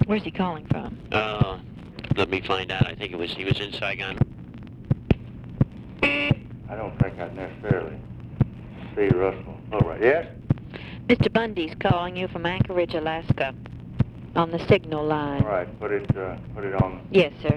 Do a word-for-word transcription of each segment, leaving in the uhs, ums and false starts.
Where's he calling from? Uh, let me find out. I think it was he was in Saigon. I don't think I'd necessarily see Russell. All right. Yes? Mister Bundy's calling you from Anchorage, Alaska, on the signal line. All right. Put it, uh, put it on. Yes, sir.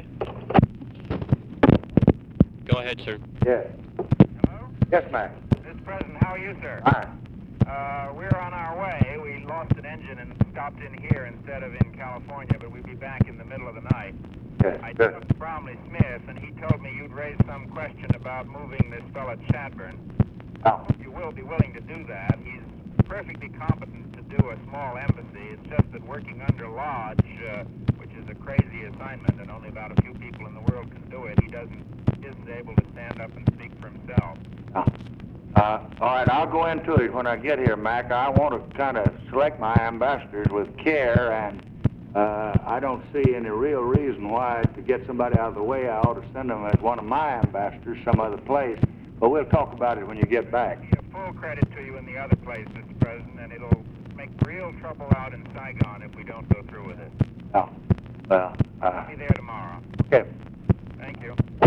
Go ahead, sir. Yes. Hello? Yes, Mac. Mister President, how are you, sir? Fine. Uh, we're on our way. We lost an engine and stopped in here instead of in California, but we'll be back in the middle of the night. Yes, I sir. talked to Bromley Smith, and he told me you'd raised some question about moving this fellow Chadburn. Oh. You will be willing to do that. He's perfectly competent to do a small embassy. It's just that working under Lodge, uh, which is a crazy assignment, and only about a few people in the world can do it, he doesn't isn't able to stand up and speak for himself. Oh. Uh, all right, I'll go into it when I get here, Mac. I want to kind of select my ambassadors with care, and uh, I don't see any real reason why to get somebody out of the way. I ought to send them as one of my ambassadors some other place. But we'll talk about it when you get back. Give full credit to you in the other place, Mister President, and it'll make real trouble out in Saigon if we don't go through with it. Oh, well, uh, I'll be there tomorrow. okay. Thank you.